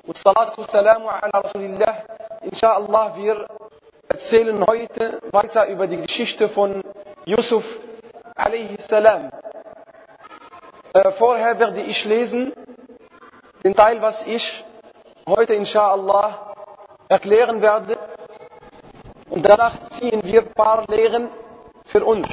Wassalatu wassalamu ala Rasulillah. Inshallah, wir erzählen heute weiter über die Geschichte von Yusuf a.s. Vorher werde ich lesen den Teil, was ich heute inshallah erklären werde. Und danach ziehen wir ein paar Lehren für uns.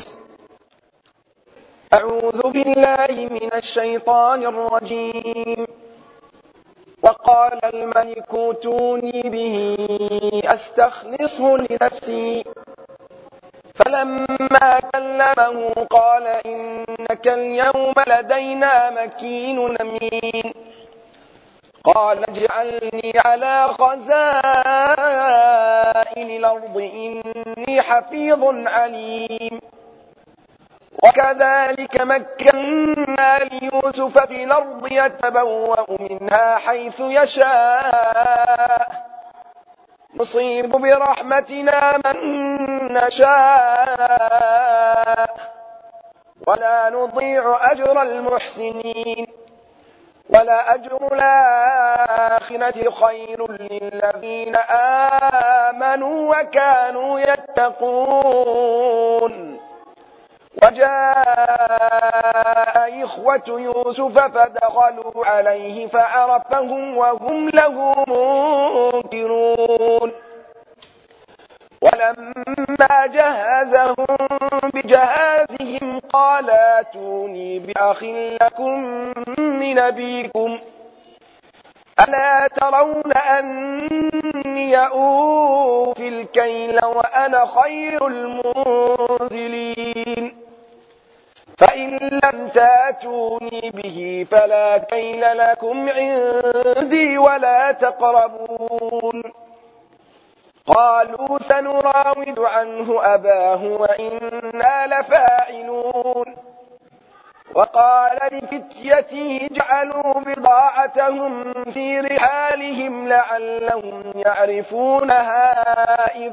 أعوذ بالله من الشيطان الرجيم وقال الملك ائتوني به أستخلصه لنفسي فلما كلمه قال إنك اليوم لدينا مكين أمين قال اجعلني على خزائن الأرض إني حفيظ عليم وكذلك مكنا ليوسف في الأرض يتبوأ منها حيث يشاء نصيب برحمتنا من نشاء ولا نضيع أجر المحسنين ولأجر الآخرة خير للذين آمنوا وكانوا يتقون وجاء إخوة يوسف فدخلوا عليه فعرفهم وهم له منكرون ولما جهزهم بجهازهم قال ائتوني بأخ لكم من أبيكم ألا ترون أني أوفي الكيل وأنا خير المنزلين فإن لم تأتوني به فلا كيل لكم عندي ولا تقربون قالوا سنراود عنه أباه وإنا لفاعلون وقال لفتيته اجعلوا بضاعتهم في رحالهم لعلهم يعرفونها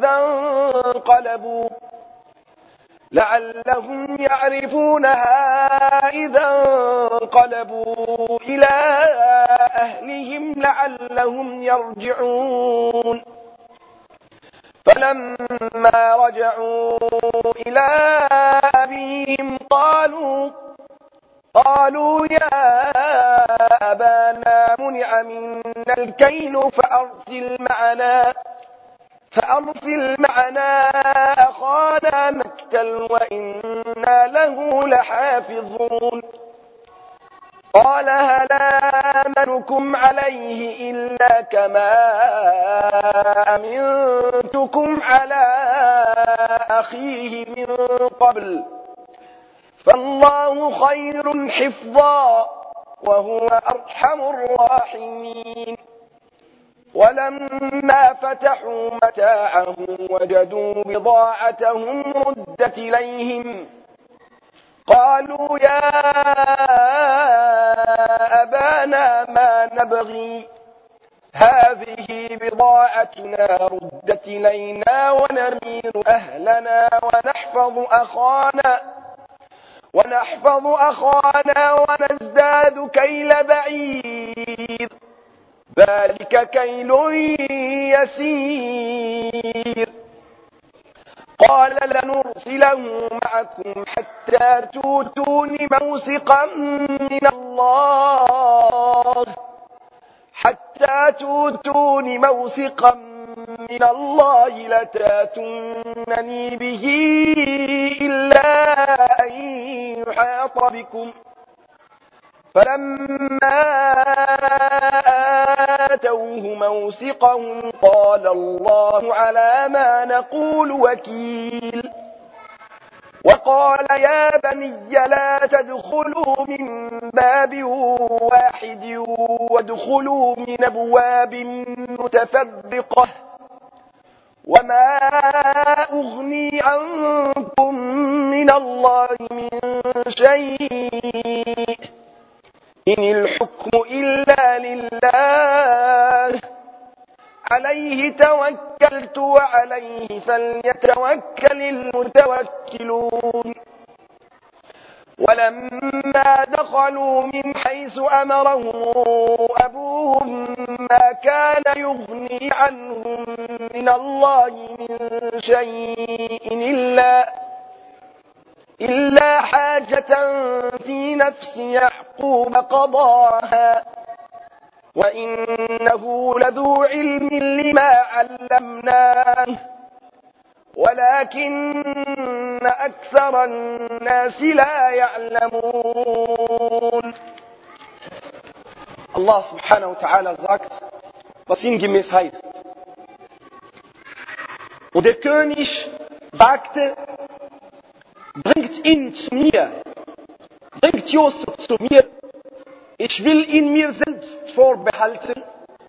إذا انقلبوا إلى أهلهم لعلهم يرجعون فلما رجعوا إلى أبيهم قالوا يا أبانا منع منا الكيل فأرسل معنا أخانا نكتل وإنا له لحافظون قال هل آمنكم عليه إلا كما أمنتكم على أخيه من قبل فالله خير حفظا وهو أرحم الراحمين ولما فتحوا متاعهم وجدوا بضاعتهم ردت إليهم قالوا يا أبانا ما نبغي هذه بضاعتنا ردت إلينا ونمير أهلنا ونحفظ أخانا ونزداد كيل بعير ذلك كيل يسير قال لنرسله معكم حتى تؤتون موثقا من الله لتاتونني به إلا أن يحاط بكم فلما آتوه موثقهم قال الله على ما نقول وكيل وقال يا بني لا تدخلوا من باب واحد وادخلوا من أبواب متفرقة وما أغني عنكم من الله من شيء إن الحكم إلا لله عليه توكلت وعليه فليتوكل المتوكلون ولما دخلوا من حيث أمرهم أبوهم ما كان يغني عنهم من الله من شيء إلا حاجة في نفس يعقوب قضاها وإنه لذو علم لما علمناه ولكن أكثر الناس لا يعلمون. Allah subhanahu wa ta'ala sagt, was sinngemäß heißt. Und der König sagte, bringt ihn zu mir, bringt Josef zu mir, ich will ihn mir selbst vorbehalten.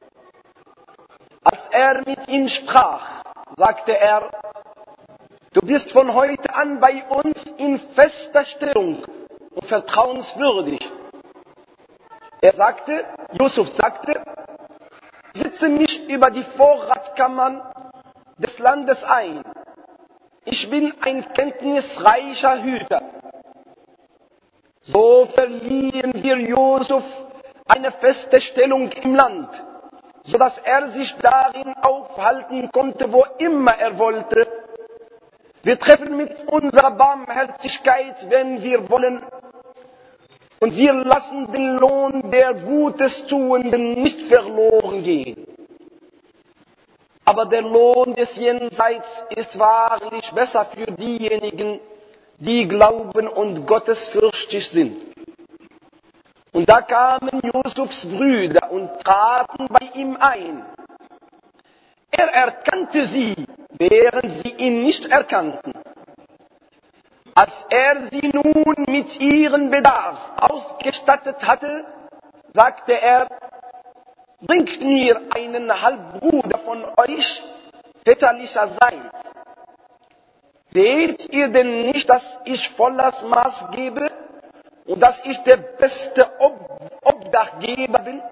Als er mit ihm sprach, sagte er, du bist von heute an bei uns in fester Stellung und vertrauenswürdig. Yusuf sagte, setze mich über die Vorratskammern des Landes ein. Ich bin ein kenntnisreicher Hüter. So verliehen wir Josef eine feste Stellung im Land, so dass er sich darin aufhalten konnte, wo immer er wollte. Wir treffen mit unserer Barmherzigkeit, wenn wir wollen, und wir lassen den Lohn der Gutes Tuenden nicht verloren gehen. Aber der Lohn des Jenseits ist wahrlich besser für diejenigen, die glauben und gottesfürchtig sind. Und da kamen Josefs Brüder und traten bei ihm ein. Er erkannte sie, während sie ihn nicht erkannten. Als er sie nun mit ihrem Bedarf ausgestattet hatte, sagte er, bringt mir einen Halbbruder von euch väterlicherseits. Seht ihr denn nicht, dass ich volles Maß gebe und dass ich der beste Obdachgeber bin?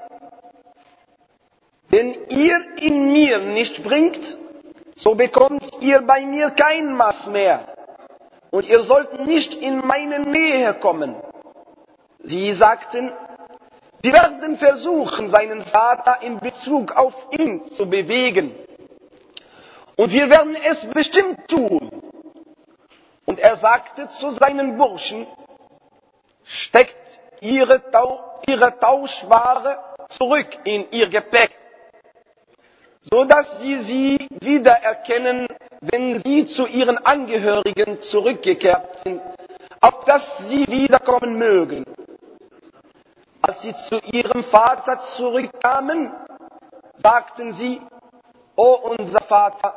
Wenn ihr ihn mir nicht bringt, so bekommt ihr bei mir kein Maß mehr. Und ihr sollt nicht in meine Nähe kommen. Sie sagten, wir werden versuchen, seinen Vater in Bezug auf ihn zu bewegen. Und wir werden es bestimmt tun. Und er sagte zu seinen Burschen, steckt ihre Tauschware zurück in ihr Gepäck, so dass sie wiedererkennen, wenn sie zu ihren Angehörigen zurückgekehrt sind, auf dass sie wiederkommen mögen. Als sie zu ihrem Vater zurückkamen, sagten sie, O unser Vater,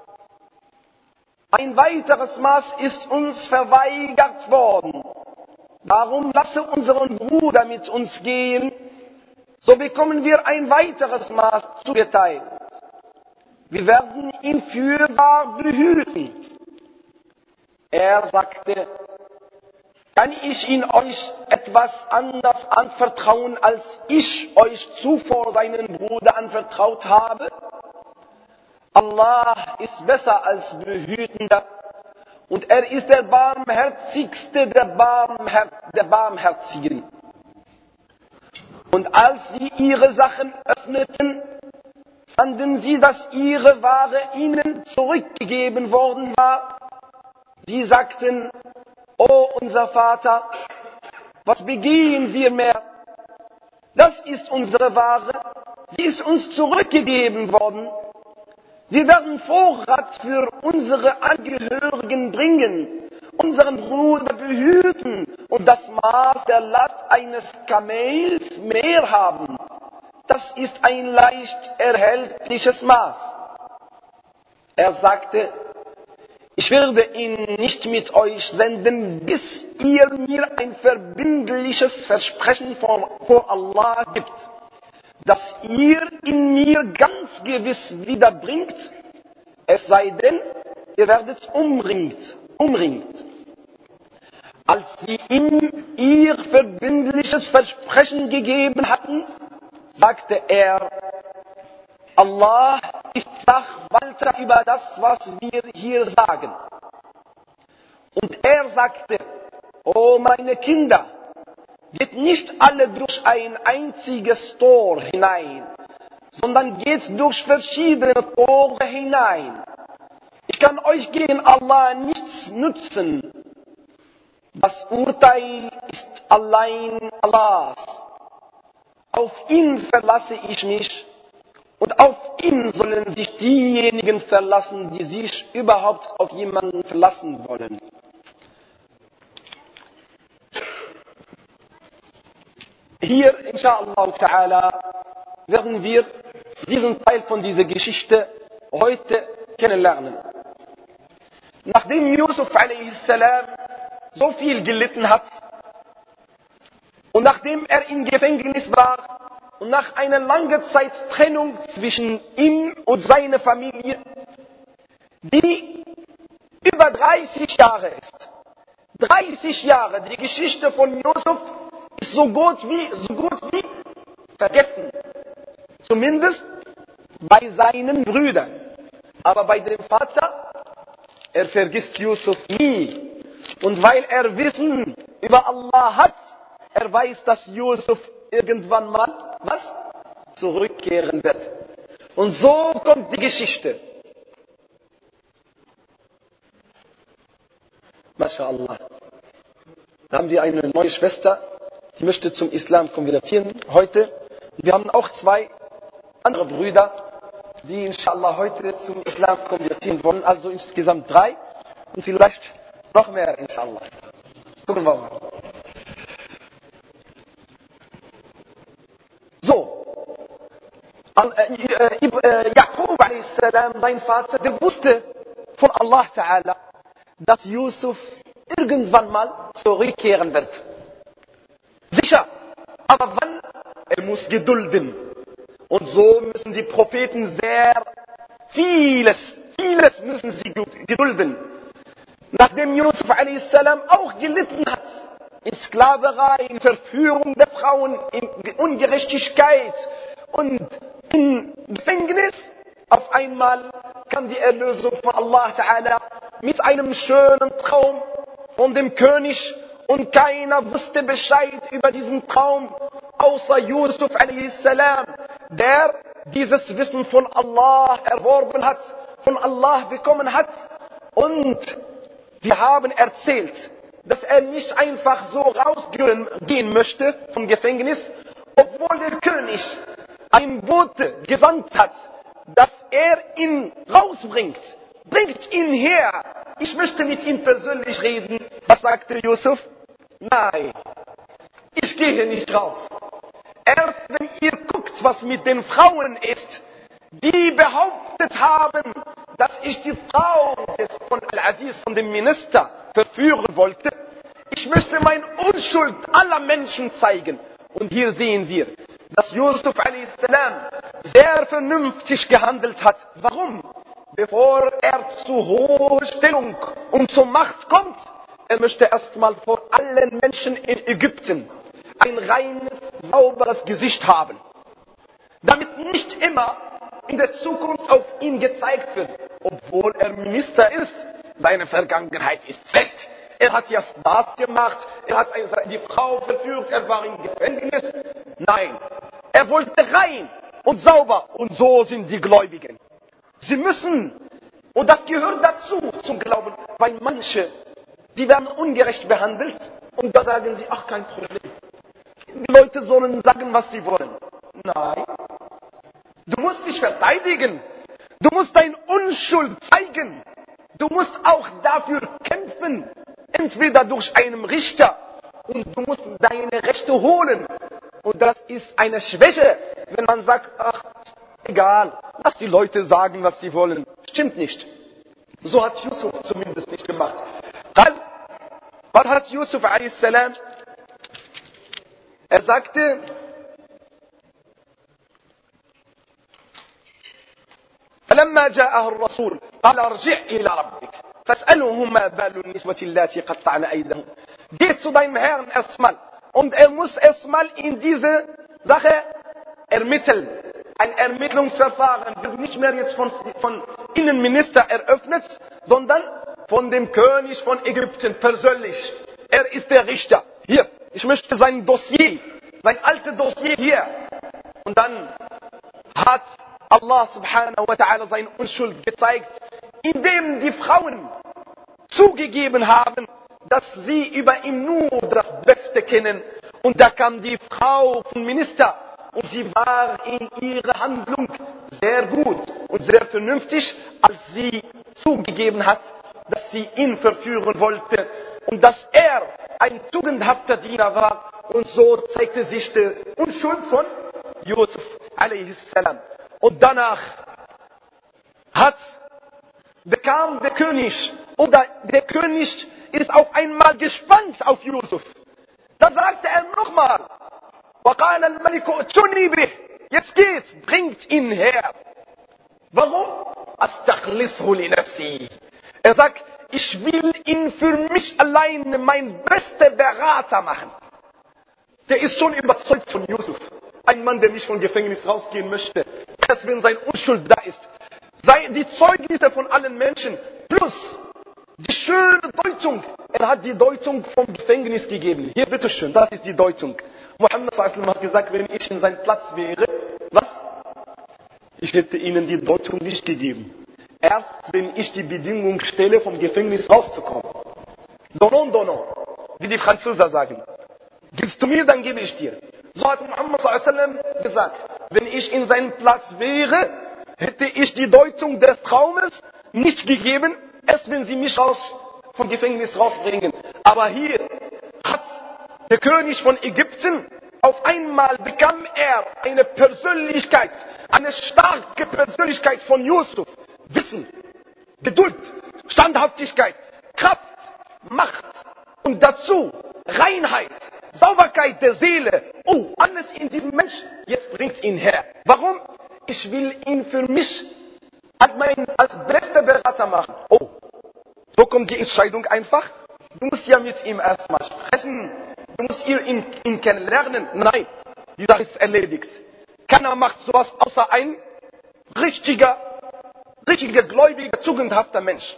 ein weiteres Maß ist uns verweigert worden. Darum lasse unseren Bruder mit uns gehen, so bekommen wir ein weiteres Maß zugeteilt. Wir werden ihn fürwahr behüten. Er sagte, kann ich ihn euch etwas anders anvertrauen, als ich euch zuvor seinen Bruder anvertraut habe? Allah ist besser als Behütender und er ist der Barmherzigste der Barmherzigen. Und als sie ihre Sachen öffneten, fanden sie, dass ihre Ware ihnen zurückgegeben worden war. Sie sagten, O unser Vater, was begehen wir mehr? Das ist unsere Ware, sie ist uns zurückgegeben worden. Wir werden Vorrat für unsere Angehörigen bringen, unseren Bruder behüten und das Maß der Last eines Kamels mehr haben. Das ist ein leicht erhältliches Maß. Er sagte, ich werde ihn nicht mit euch senden, bis ihr mir ein verbindliches Versprechen vor Allah gibt, dass ihr ihn mir ganz gewiss wiederbringt, es sei denn, ihr werdet umringt. Als sie ihm ihr verbindliches Versprechen gegeben hatten, sagte er, Allah ist Sachwalter über das, was wir hier sagen. Und er sagte, O meine Kinder, geht nicht alle durch ein einziges Tor hinein, sondern geht durch verschiedene Tore hinein. Ich kann euch gegen Allah nichts nützen. Das Urteil ist allein Allahs. Auf ihn verlasse ich mich und auf ihn sollen sich diejenigen verlassen, die sich überhaupt auf jemanden verlassen wollen. Hier, inshallah ta'ala, werden wir diesen Teil von dieser Geschichte heute kennenlernen. Nachdem Yusuf a.s. so viel gelitten hat und nachdem er im Gefängnis war und nach einer langen Zeit Trennung zwischen ihm und seiner Familie, die über 30 Jahre ist. 30 Jahre, die Geschichte von Yusuf ist so gut wie vergessen. Zumindest bei seinen Brüdern. Aber bei dem Vater, er vergisst Yusuf nie. Und weil er Wissen über Allah hat, er weiß, dass Yusuf irgendwann mal, zurückkehren wird. Und so kommt die Geschichte. MashaAllah. Da haben wir eine neue Schwester, die möchte zum Islam konvertieren heute. Wir haben auch 2 andere Brüder, die inshallah heute zum Islam konvertieren wollen. Also insgesamt 3 und vielleicht noch mehr inshallah. Gucken wir mal. So. Yaqub a.s., sein Vater, der wusste von Allah Ta'ala, dass Yusuf irgendwann mal zurückkehren wird. Sicher. Aber wann? Er muss gedulden. Und so müssen die Propheten sehr vieles müssen sie gedulden. Nachdem Yusuf a.s. auch gelitten hat, in Sklaverei, in Verführung der Frauen, in Ungerechtigkeit und in Gefängnis, auf einmal kam die Erlösung von Allah Ta'ala mit einem schönen Traum von dem König und keiner wusste Bescheid über diesen Traum, außer Yusuf a.s., der dieses Wissen von Allah erworben hat, von Allah bekommen hat. Und wir haben erzählt, dass er nicht einfach so rausgehen möchte vom Gefängnis, obwohl der König ein Bote gesandt hat, dass er ihn rausbringt. Bringt ihn her. Ich möchte mit ihm persönlich reden. Was sagte Yusuf? Nein, ich gehe nicht raus. Erst wenn ihr guckt, was mit den Frauen ist, die behauptet haben, dass ich die Frau von Al-Aziz, von dem Minister, verführen wollte. Ich möchte meine Unschuld aller Menschen zeigen. Und hier sehen wir, dass Yusuf a.s. sehr vernünftig gehandelt hat. Warum? Bevor er zu hoher Stellung und zur Macht kommt, er möchte erstmal vor allen Menschen in Ägypten ein reines, sauberes Gesicht haben. Damit nicht immer in der Zukunft auf ihn gezeigt wird, obwohl er Minister ist. Seine Vergangenheit ist schlecht. Er hat ja das gemacht, er hat die Frau verführt, er war im Gefängnis. Nein, er wollte rein und sauber. Und so sind die Gläubigen. Sie müssen, und das gehört dazu, zum Glauben, weil manche, die werden ungerecht behandelt und da sagen sie, ach, kein Problem. Die Leute sollen sagen, was sie wollen. Nein. Du musst dich verteidigen. Du musst deine Unschuld zeigen. Du musst auch dafür kämpfen. Entweder durch einen Richter und du musst deine Rechte holen. Und das ist eine Schwäche, wenn man sagt, ach, egal, lass die Leute sagen, was sie wollen. Stimmt nicht. So hat Yusuf zumindest nicht gemacht. Was hat Yusuf a.s.? Er sagte, فلما جاءه الرسول قال ارجع إلى ربك فاسأله ما بال النسوة اللاتي قطعن أيديهن. Geh zu deinem Herrn erstmal und er muss erstmal in diese Sache ermitteln. Ein Ermittlungsverfahren wird nicht mehr jetzt von Innenminister eröffnet, sondern von dem König von Ägypten persönlich. Er ist der Richter. Hier, ich möchte sein Dossier, sein altes Dossier hier. Und dann hat Allah subhanahu wa ta'ala seine Unschuld gezeigt, indem die Frauen zugegeben haben, dass sie über ihn nur das Beste kennen. Und da kam die Frau vom Minister und sie war in ihrer Handlung sehr gut und sehr vernünftig, als sie zugegeben hat, dass sie ihn verführen wollte und dass er ein tugendhafter Diener war. Und so zeigte sich die Unschuld von Yusuf a.s. Und danach bekam der König, oder der König ist auf einmal gespannt auf Yusuf. Da sagte er nochmal, وَقَالَ الْمَلِكُ ائْتُونِي بِهِ. Jetzt geht's, bringt ihn her. Warum? أَسْتَخْلِصْهُ لِنَفْسِي. Er sagt, ich will ihn für mich alleine mein bester Berater machen. Der ist schon überzeugt von Yusuf. Ein Mann, der nicht vom Gefängnis rausgehen möchte, dass wenn seine Unschuld da ist, die Zeugnisse von allen Menschen, plus die schöne Deutung. Er hat die Deutung vom Gefängnis gegeben. Hier, bitteschön, das ist die Deutung. Muhammad s.a.w. hat gesagt, wenn ich in seinem Platz wäre, was? Ich hätte ihnen die Deutung nicht gegeben. Erst wenn ich die Bedingung stelle, vom Gefängnis rauszukommen. Donon, donon, wie die Franzosen sagen. Gibst du mir, dann gebe ich dir. So hat Muhammad s.a.w. gesagt, wenn ich in seinem Platz wäre, hätte ich die Deutung des Traumes nicht gegeben, erst wenn sie mich vom Gefängnis rausbringen. Aber hier hat der König von Ägypten, auf einmal bekam er eine Persönlichkeit, eine starke Persönlichkeit von Yusuf. Wissen, Geduld, Standhaftigkeit, Kraft, Macht und dazu Reinheit, Sauberkeit der Seele. Oh, alles in diesem Menschen. Jetzt bringt ihn her. Warum? Ich will ihn für mich als bester Berater machen. Oh, so kommt die Entscheidung einfach. Du musst ja mit ihm erstmal sprechen. Du musst ihn kennenlernen. Nein, die Sache ist erledigt. Keiner macht sowas außer ein richtiger, gläubiger, tugendhafter Mensch.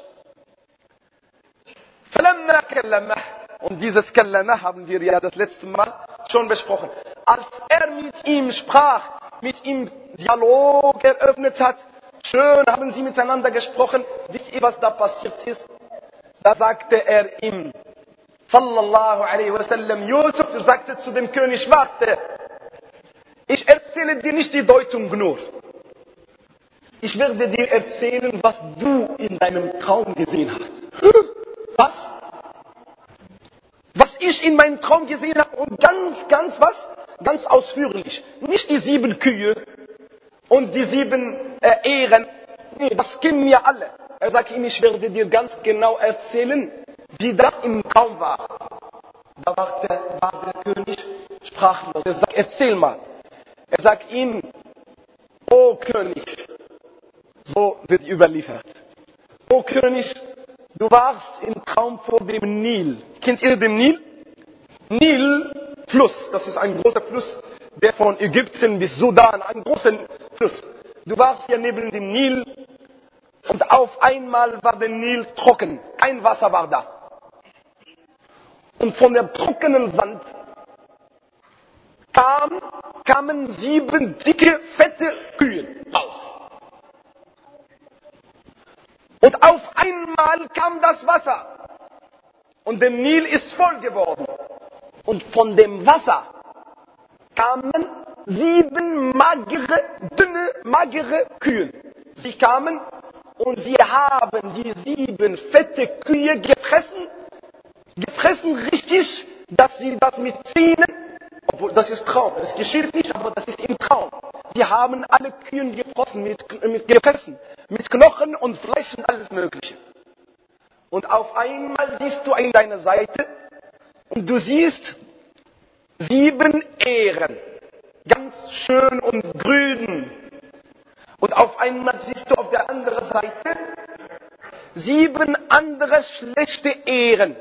Und dieses Kalama haben wir ja das letzte Mal schon besprochen. Als er mit ihm sprach, mit ihm Dialog eröffnet hat, schön haben sie miteinander gesprochen. Wisst ihr, was da passiert ist? Da sagte er ihm, sallallahu alaihi wasallam, Yusuf sagte zu dem König, warte, ich erzähle dir nicht die Deutung nur. Ich werde dir erzählen, was du in deinem Traum gesehen hast. Was? Was ich in meinem Traum gesehen habe und ganz ausführlich. Nicht die 7 Kühe und die 7 Ehren. Nee, das kennen wir alle. Er sagt ihm, ich werde dir ganz genau erzählen, wie das im Traum war. Da war der König sprachlos. Er sagt, erzähl mal. Er sagt ihm, O König, so wird überliefert. O König, du warst im Traum vor dem Nil. Kennt ihr den Nil? Nil-Fluss, das ist ein großer Fluss, der von Ägypten bis Sudan, ein großer Fluss. Du warst hier neben dem Nil und auf einmal war der Nil trocken. Kein Wasser war da. Und von der trockenen Sand kamen 7 dicke, fette Kühe raus. Und auf einmal kam das Wasser. Und der Nil ist voll geworden. Und von dem Wasser kamen 7 magere Kühe. Sie kamen und sie haben die 7 fette Kühe gefressen richtig, dass sie das mit Zähnen, obwohl das ist Traum, es geschieht nicht, aber das ist im Traum. Sie haben alle Kühe gefressen, mit Knochen und Fleisch und alles Mögliche. Und auf einmal siehst du an deiner Seite und du siehst 7 Ähren, ganz schön und grün. Und auf einmal siehst du auf der anderen Seite 7 andere schlechte Ähren.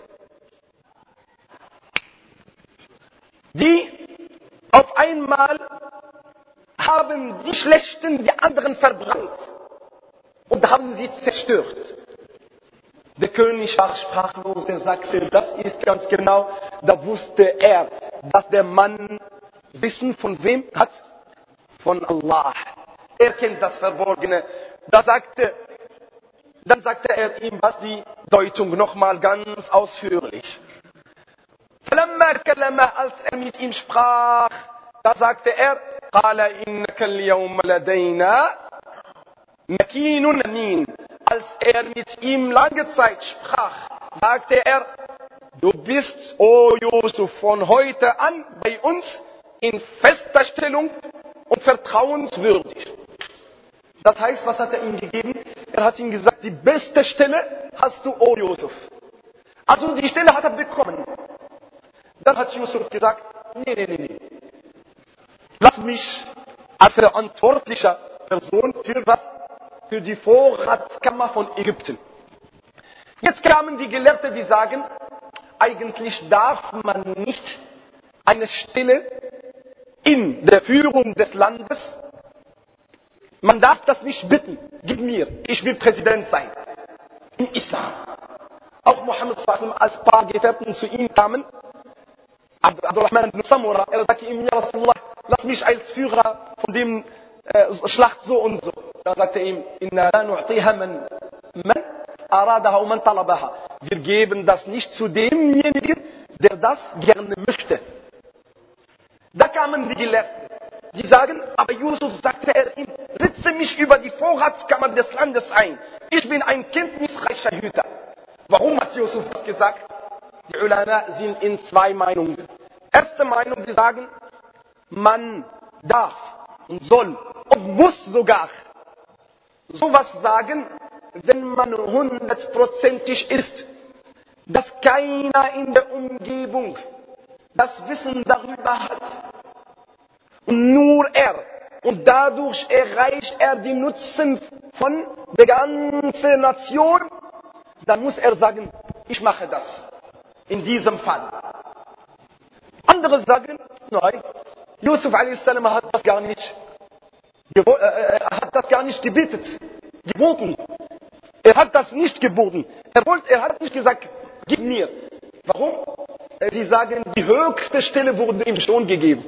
Die auf einmal haben die Schlechten die anderen verbrannt und haben sie zerstört. Der König war sprachlos, er sagte, das ist ganz genau, da wusste er, dass der Mann Wissen von wem hat? Von Allah. er kennt das Verborgene. Dann sagte er ihm, was die Deutung nochmal ganz ausführlich. Als er mit ihm sprach, da sagte er, als er mit ihm lange Zeit sprach, sagte er, du bist, o Yusuf, von heute an bei uns in fester Stellung und vertrauenswürdig. Das heißt, was hat er ihm gegeben? Er hat ihm gesagt, die beste Stelle hast du, o Yusuf. Also die Stelle hat er bekommen. Dann hat Yusuf gesagt, nee. Lass mich als verantwortlicher Person für was? Für die Vorratskammer von Ägypten. Jetzt kamen die Gelehrten, die sagen, eigentlich darf man nicht eine Stelle in der Führung des Landes, man darf das nicht bitten, gib mir, ich will Präsident sein. Im Islam. Auch Muhammad sallallahu als paar Gefährten zu ihm kamen, Abdurrahman ibn Samura, er sagte ihm, ja Rasulullah, lass mich als Führer von dem Schlacht so und so. Da sagte er ihm, inna la nu'tiha man aradaha und man talabaha. Wir geben das nicht zu demjenigen, der das gerne möchte. Da kamen die Gelehrten, die sagen, aber Yusuf sagte er ihm, setze mich über die Vorratskammer des Landes ein. Ich bin ein kenntnisreicher Hüter. Warum hat Yusuf das gesagt? Die Ulama sind in zwei Meinungen. Erste Meinung, die sagen, man darf und soll und muss sogar sowas sagen, wenn man 100%ig ist, dass keiner in der Umgebung das Wissen darüber hat. Und nur er. Und dadurch erreicht er die Nutzen von der ganzen Nation. Dann muss er sagen, ich mache das. In diesem Fall. Andere sagen, nein, Yusuf a.s. hat das gar nicht geboten. Er hat das nicht geboten. Er hat nicht gesagt, gib mir. Warum? Sie sagen, die höchste Stelle wurde ihm schon gegeben.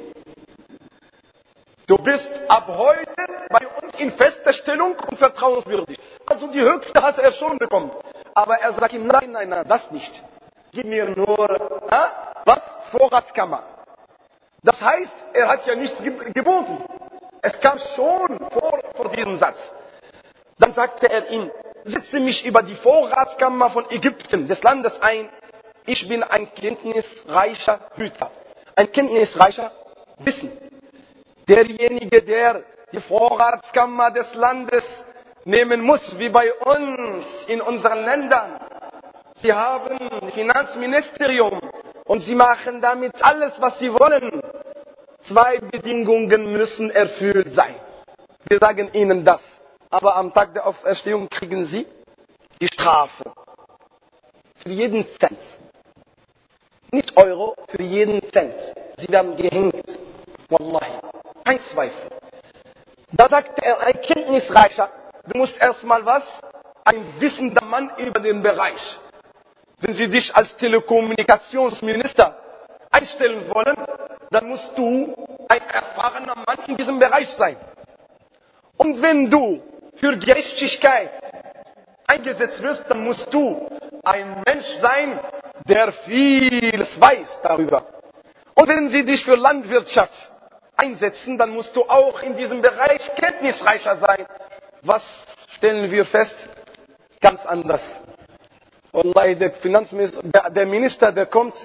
Du bist ab heute bei uns in fester Stellung und vertrauenswürdig. Also die höchste hat er schon bekommen. Aber er sagt ihm, nein, das nicht. Gib mir nur, was? Vorratskammer. Das heißt, er hat ja nichts geboten. Es kam schon vor diesem Satz. Dann sagte er ihm, setze mich über die Vorratskammer von Ägypten, des Landes ein. Ich bin ein kenntnisreicher Hüter. Ein kenntnisreicher Wissen. Derjenige, der die Vorratskammer des Landes nehmen muss, wie bei uns in unseren Ländern. Sie haben ein Finanzministerium und sie machen damit alles, was sie wollen. 2 Bedingungen müssen erfüllt sein. Wir sagen ihnen das. Aber am Tag der Auferstehung kriegen sie die Strafe. Für jeden Cent. Nicht Euro, für jeden Cent. Sie werden gehängt. Wallahi. Kein Zweifel. Da sagt er, ein Kenntnisreicher, du musst erstmal was? Ein wissender Mann über den Bereich. Wenn sie dich als Telekommunikationsminister einstellen wollen, dann musst du ein erfahrener Mann in diesem Bereich sein. Und wenn du für Gerechtigkeit eingesetzt wirst, dann musst du ein Mensch sein, der vieles weiß darüber. Und wenn sie dich für Landwirtschaft einsetzen, dann musst du auch in diesem Bereich kenntnisreicher sein. Was stellen wir fest? Ganz anders. Wallahi, der Finanzminister, der Minister, der kommt,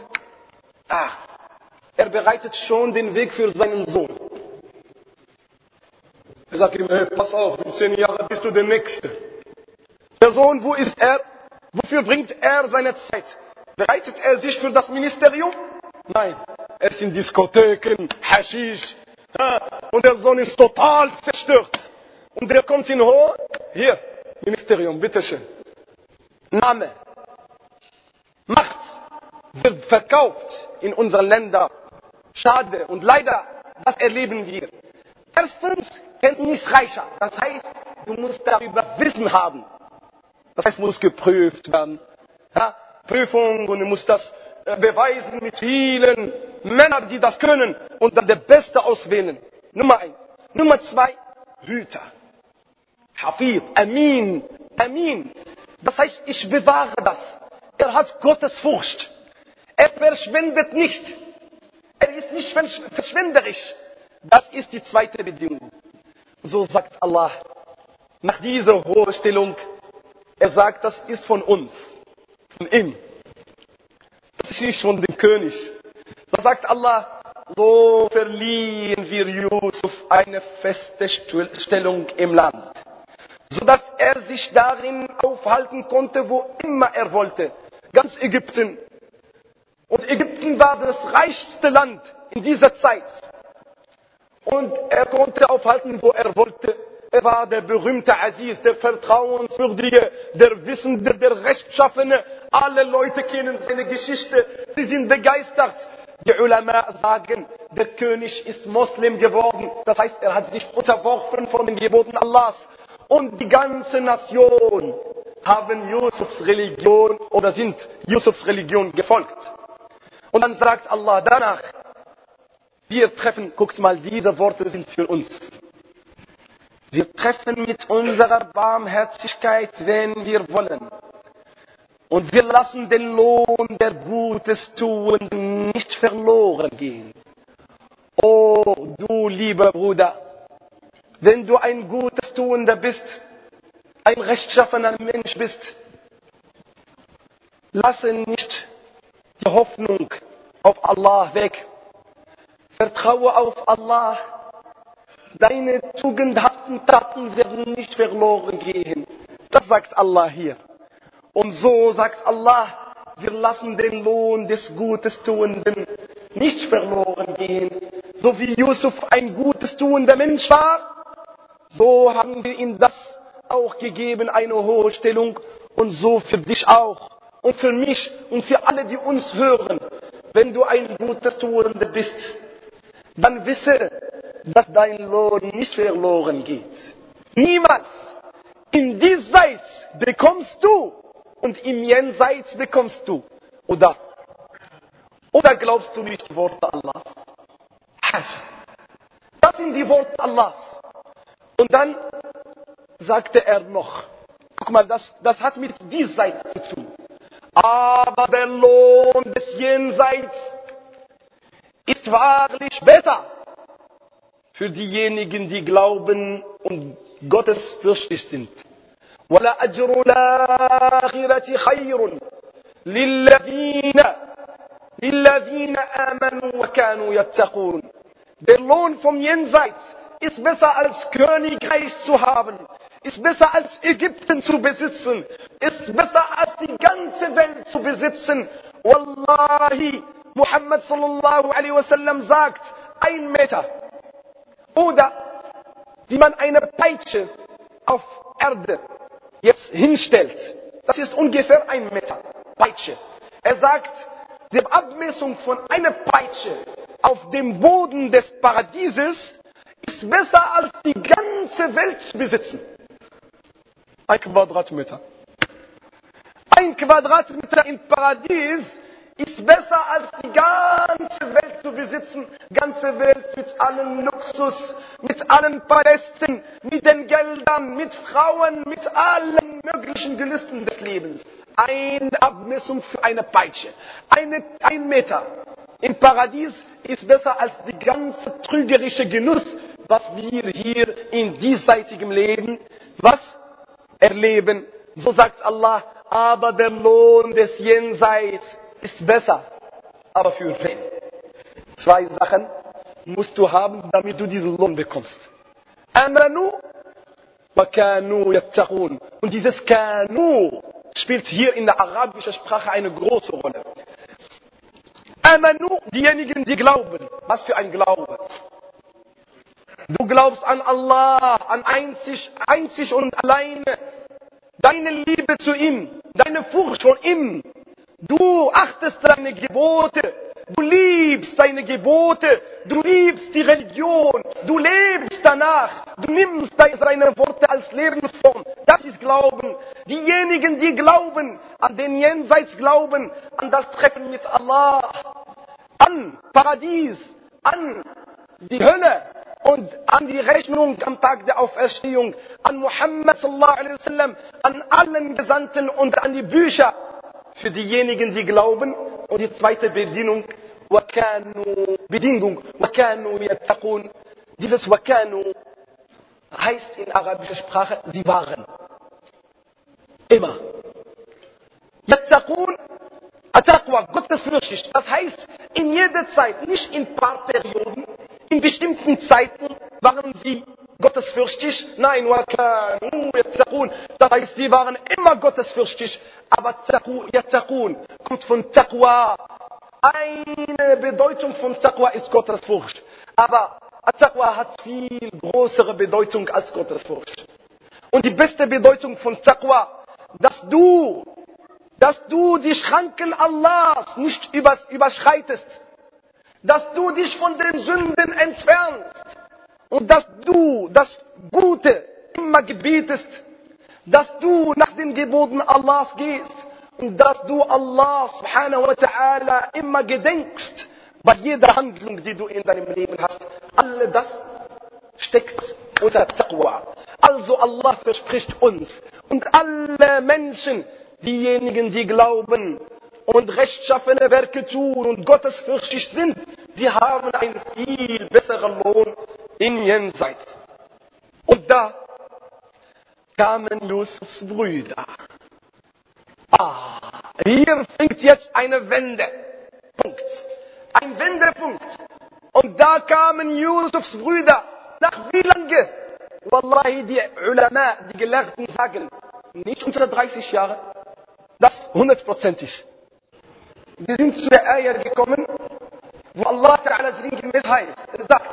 er bereitet schon den Weg für seinen Sohn. Er sagt ihm, hey, pass auf, in 10 Jahren bist du der Nächste. Der Sohn, wo ist er? Wofür bringt er seine Zeit? Bereitet er sich für das Ministerium? Nein, er ist in Diskotheken, Haschisch. Und der Sohn ist total zerstört. Und der kommt ihn hoch. Hier, Ministerium, bitteschön. Name. Macht wird verkauft in unseren Ländern. Schade. Und leider, das erleben wir. Erstens, kenntnisreicher. Das heißt, du musst darüber Wissen haben. Das heißt, muss geprüft werden. Prüfung, und du musst das beweisen mit vielen Männern, die das können, und dann der Beste auswählen. Nummer 1. Nummer 2, Hüter. Hafid, Amin, Amin. Das heißt, ich bewahre das. Er hat Gottesfurcht. Er verschwendet nicht. Er ist nicht verschwenderisch. Das ist die zweite Bedingung. So sagt Allah. Nach dieser hohen Stellung, er sagt, das ist von uns, von ihm. Das ist nicht von dem König. Da sagt Allah, so verliehen wir Yusuf eine feste Stellung im Land, sodass er sich darin aufhalten konnte, wo immer er wollte. Ganz Ägypten. Und Ägypten war das reichste Land in dieser Zeit. Und er konnte aufhalten, wo er wollte. Er war der berühmte Aziz, der Vertrauenswürdige, der Wissende, der Rechtschaffene. Alle Leute kennen seine Geschichte. Sie sind begeistert. Die Ulama sagen, der König ist Moslem geworden. Das heißt, er hat sich unterworfen von den Geboten Allahs. Und die ganze Nation haben Yusufs Religion oder sind Yusufs Religion gefolgt. Und dann sagt Allah danach, wir treffen, guckt mal, diese Worte sind für uns. Wir treffen mit unserer Barmherzigkeit, wenn wir wollen. Und wir lassen den Lohn der Gutes Tuenden nicht verloren gehen. Oh, du lieber Bruder, wenn du ein Gutes Tuender bist, ein rechtschaffener Mensch bist, lasse nicht die Hoffnung auf Allah weg. Vertraue auf Allah. Deine tugendhaften Taten werden nicht verloren gehen. Das sagt Allah hier. Und so sagt Allah, wir lassen den Lohn des Gutes Tuenden nicht verloren gehen. So wie Yusuf ein Gutes tuender Mensch war, so haben wir ihm das auch gegeben, eine hohe Stellung. Und so für dich auch. Und für mich und für alle, die uns hören. Wenn du ein Gutes Tuender bist, dann wisse, dass dein Lohn nicht verloren geht. Niemals. In diesseits bekommst du und im Jenseits bekommst du. Oder glaubst du nicht die Worte Allahs? Das sind die Worte Allahs. Und dann sagte er noch, guck mal, das hat mit diesseits zu tun. Aber der Lohn des Jenseits ist wahrlich besser für diejenigen, die glauben und gottesfürchtig sind. وَلَأَجْرُ الْآخِرَةِ خَيْرٌ لِلَّذِينَ آمَنُوا وَكَانُوا يَتَّقُونَ. Der Lohn vom Jenseits ist besser als Königreich zu haben, ist besser als Ägypten zu besitzen, ist besser als die ganze Welt zu besitzen. Wallahi, Muhammad sallallahu alaihi wasallam sagt, 1 Meter. Oder wie man eine Peitsche auf Erde jetzt hinstellt. Das ist ungefähr 1 Meter Peitsche. Er sagt, die Abmessung von einer Peitsche auf dem Boden des Paradieses ist besser als die ganze Welt zu besitzen. 1 Quadratmeter. 1 Quadratmeter im Paradies ist besser als die ganze Welt zu besitzen. Ganze Welt mit allen Luxus, mit allen Palästen, mit den Geldern, mit Frauen, mit allen möglichen Gelüsten des Lebens. Eine Abmessung für eine Peitsche. 1 Meter im Paradies ist besser als die ganze trügerische Genuss, was wir hier in diesseitigem Leben, erleben. So sagt Allah, aber der Lohn des Jenseits ist besser. Aber für wen? 2 Sachen musst du haben, damit du diesen Lohn bekommst. Amanu wa kanu yattaqun. Und dieses Kanu spielt hier in der arabischen Sprache eine große Rolle. Amanu, diejenigen, die glauben. Was für ein Glaube? Du glaubst an Allah, an einzig und alleine. Deine Liebe zu ihm, deine Furcht vor ihm. Du achtest seine Gebote, du liebst seine Gebote, du liebst die Religion, du lebst danach, du nimmst seine Worte als Lebensform. Das ist Glauben. Diejenigen, die glauben, an den Jenseits glauben, an das Treffen mit Allah, an Paradies, an die Hölle, und an die Rechnung am Tag der Auferstehung, an Muhammad sallallahu alaihi wasallam, an allen Gesandten und an die Bücher für diejenigen, die glauben. Und die zweite Bedingung, وَكَانُوا يَتَّقُونَ. Dieses وَكَانُوا heißt in arabischer Sprache, sie waren. Immer. Yattaqun, Taqwa, gottesfürchtig. Das heißt, in jeder Zeit, nicht in ein paar Perioden, in bestimmten Zeiten waren sie gottesfürchtig. Nein, وَكَانُوا يَتَّقُونَ. Das heißt, sie waren immer gottesfürchtig. Aber Yattaqun kommt von Taqwa. Eine Bedeutung von Taqwa ist Gottesfurcht. Aber Taqwa hat viel größere Bedeutung als Gottesfurcht. Und die beste Bedeutung von Taqwa, dass du die Schranken Allahs nicht überschreitest, dass du dich von den Sünden entfernst und dass du das Gute immer gebietest, dass du nach den Geboten Allahs gehst und dass du Allah subhanahu wa ta'ala immer gedenkst bei jeder Handlung, die du in deinem Leben hast. All das steckt unter Taqwa. Also Allah verspricht uns und alle Menschen, diejenigen, die glauben und rechtschaffene Werke tun und gottesfürchtig sind, sie haben einen viel besseren Lohn in Jenseits. Und da kamen Yusufs Brüder. Hier fängt jetzt eine Wendepunkt. Ein Wendepunkt. Und da kamen Yusufs Brüder. Nach wie lange? Wallahi, die Ulama, die Gelehrten sagen, nicht unter 30 Jahre. Das 100%. Wir sind zu der Ayah gekommen, wo Allah Ta'ala sinngemäß heißt, er sagt,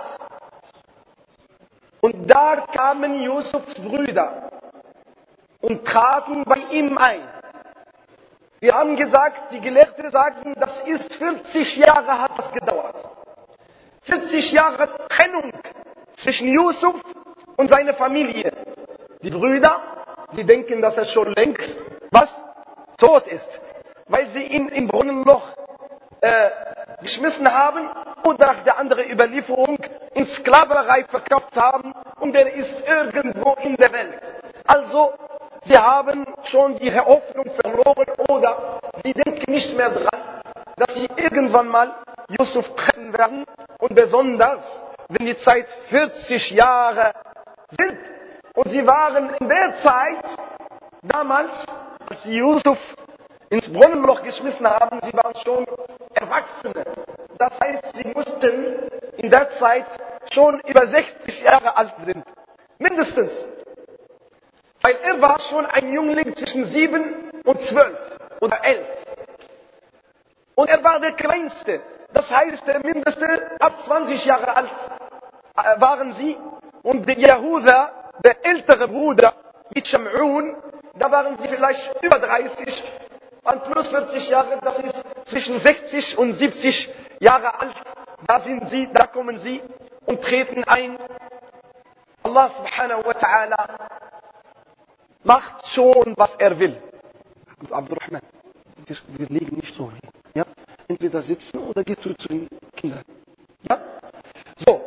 und da kamen Yusufs Brüder und traten bei ihm ein. Wir haben gesagt, die Gelehrten sagen, das ist 40 Jahre hat das gedauert. 40 Jahre Trennung zwischen Yusuf und seiner Familie. Die Brüder, sie denken, dass er schon längst, tot ist. Weil sie ihn im Brunnenloch geschmissen haben oder nach der anderen Überlieferung in Sklaverei verkauft haben und er ist irgendwo in der Welt. Also, sie haben schon die Hoffnung verloren oder sie denken nicht mehr dran, dass sie irgendwann mal Yusuf treffen werden und besonders, wenn die Zeit 40 Jahre sind und sie waren in der Zeit, damals, als sie Yusuf ins Brunnenloch geschmissen haben, sie waren schon Erwachsene. Das heißt, sie mussten in der Zeit schon über 60 Jahre alt sind. Mindestens. Weil er war schon ein Jüngling zwischen 7 und 12 oder 11. Und er war der Kleinste. Das heißt, der Mindeste, ab 20 Jahre alt waren sie. Und der Jehuda, der ältere Bruder mit Sham'un, da waren sie vielleicht über 30. Und plus 40 Jahre, das ist zwischen 60 und 70 Jahre alt. Da kommen sie und treten ein. Allah subhanahu wa ta'ala macht schon, was er will. Abdurrahman, wir liegen nicht so hin. Ja? Entweder sitzen oder gehst du zu den Kindern. Ja? So.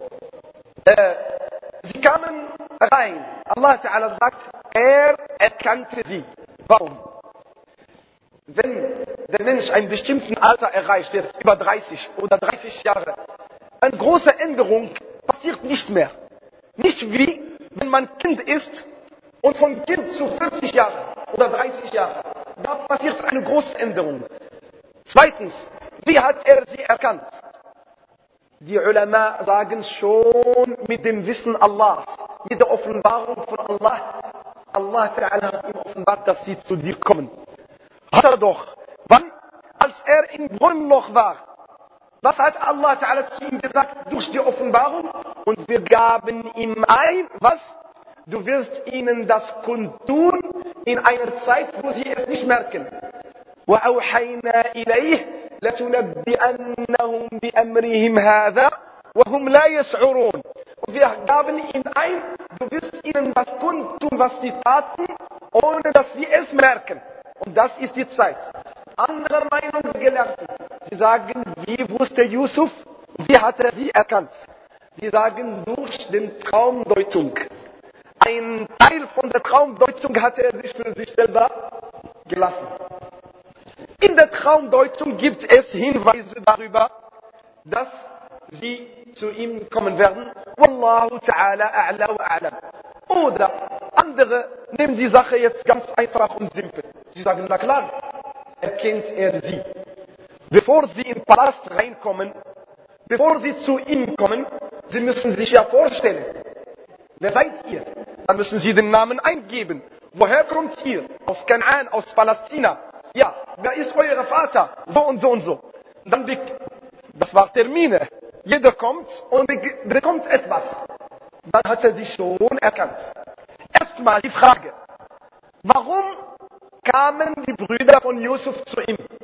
Sie kamen rein. Allah Ta'ala sagt, er erkannte sie. Warum? Wenn der Mensch ein bestimmtes Alter erreicht, jetzt über 30 oder 30 Jahre, eine große Änderung passiert nicht mehr. Nicht wie, wenn man Kind ist und von Kind zu 40 Jahren oder 30 Jahren. Da passiert eine große Änderung. Zweitens, wie hat er sie erkannt? Die Ulama sagen schon mit dem Wissen Allahs, mit der Offenbarung von Allah. Allah Ta'ala hat ihm offenbart, dass sie zu dir kommen. Hat er doch. Wann? Als er im Brunnenloch war. Was hat Allah Ta'ala zu ihm gesagt? Durch die Offenbarung. Und wir gaben ihm ein, was? Du wirst ihnen das kundtun in einer Zeit, wo sie es nicht merken. وَأَوْحَيْنَا إِلَيْهِ لَتُنَبِّئَنَّهُمْ بِأَمْرِهِمْ هَذَا وَهُمْ لَا يَشْعُرُونَ. Und wir gaben ihm ein, du wirst ihnen das kundtun, was sie taten, ohne dass sie es merken. Und das ist die Zeit. Andere Meinung Gelehrten. Sie sagen, wie wusste Yusuf? Wie hat er sie erkannt? Die sagen durch den Traumdeutung. Ein Teil von der Traumdeutung hat er sich für sich selber gelassen. In der Traumdeutung gibt es Hinweise darüber, dass sie zu ihm kommen werden. Wallahu ta'ala a'la wa a'lam. Oder andere nehmen die Sache jetzt ganz einfach und simpel. Sie sagen, na klar, erkennt er sie. Bevor sie im Palast reinkommen, bevor sie zu ihm kommen, sie müssen sich ja vorstellen. Wer seid ihr? Dann müssen sie den Namen eingeben. Woher kommt ihr? Aus Kanaan, aus Palästina. Ja, wer ist euer Vater? So und so und so. Dann das war Termine. Jeder kommt und bekommt etwas. Dann hat er sich schon erkannt. Erstmal die Frage, warum kamen die Brüder von Yusuf zu ihm?